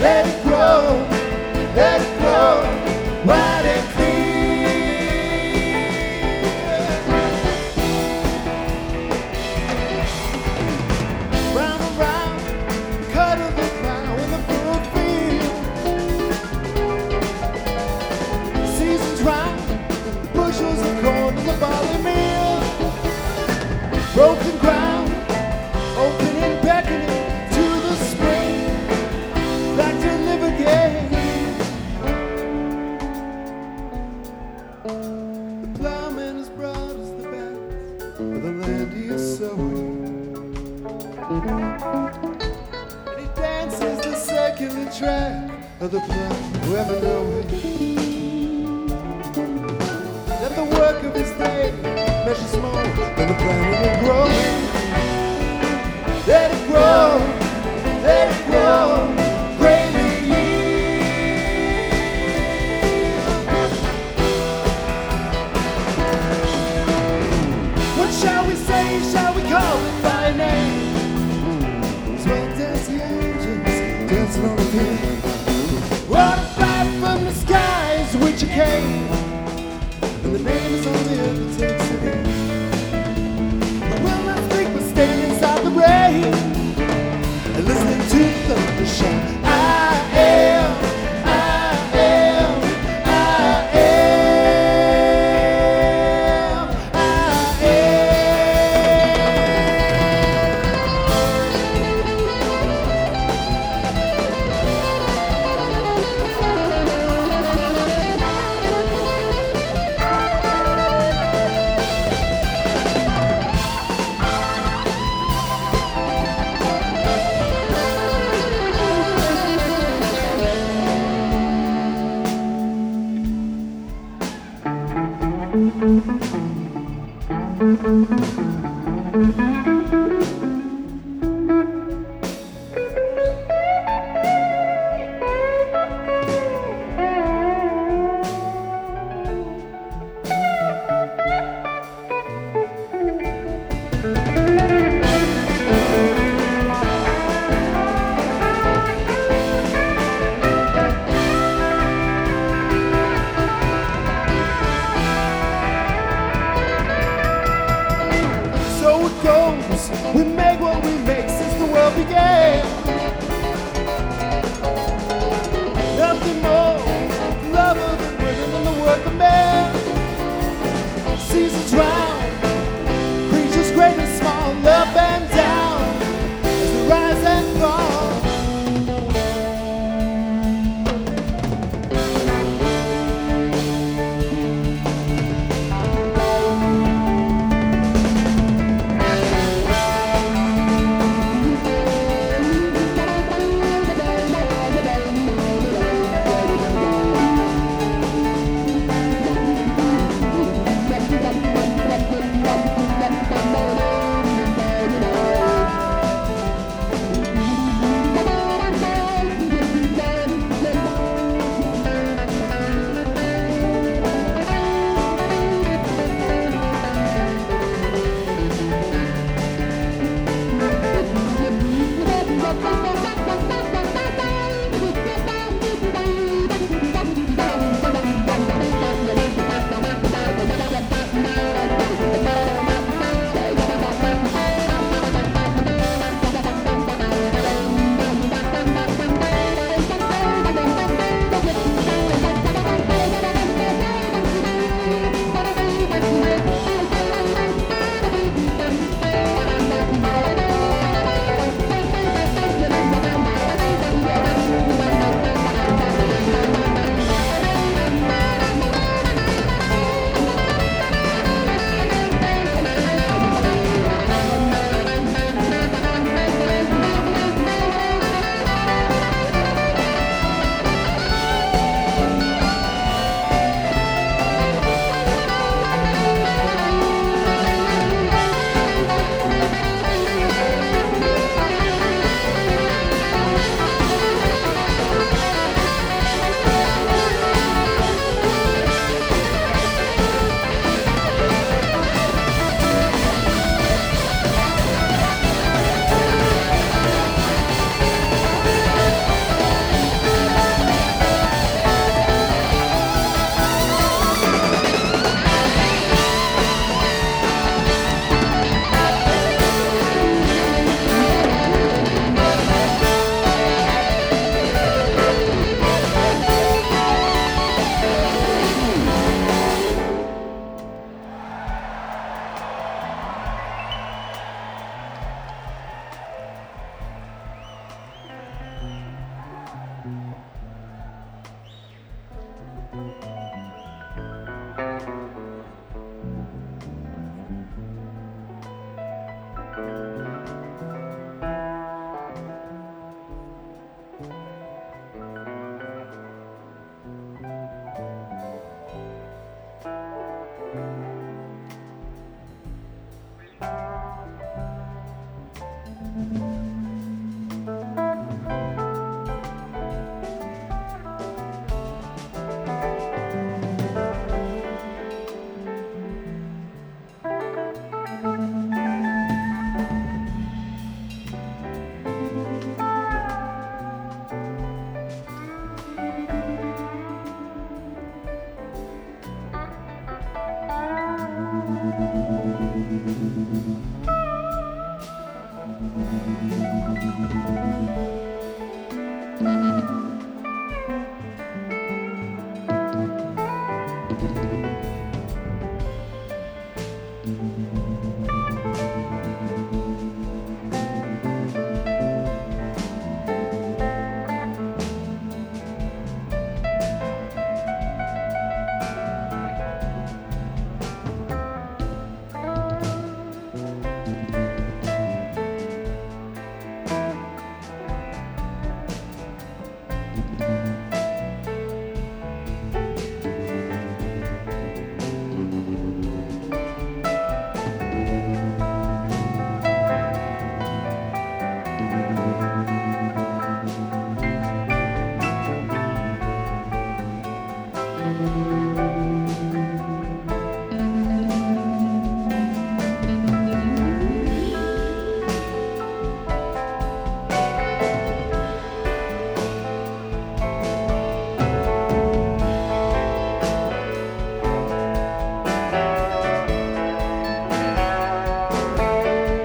let it grow, wide and clear. Round and round, cut of the plow in the furrowed field. Seasons round, the bushels of corn in the barley meal. Broken ground, opening, beckoning to the spring, back to live again. The plowman has brought us the best of the land he is sowing, and he dances the circular track of the plow, whoever knows that the work of his day measures more than the planet will grow. Let it grow, greatly yield. What shall we say, shall we call it by name? Swell dancing angels, dancing on the field. What a flight from the skies which you came, and the name is on the earth that takes it in. I will not speak, but stand inside the rain and listening to the thunder shout. I am, I am, I am, I So it goes, we make what we make since the world began.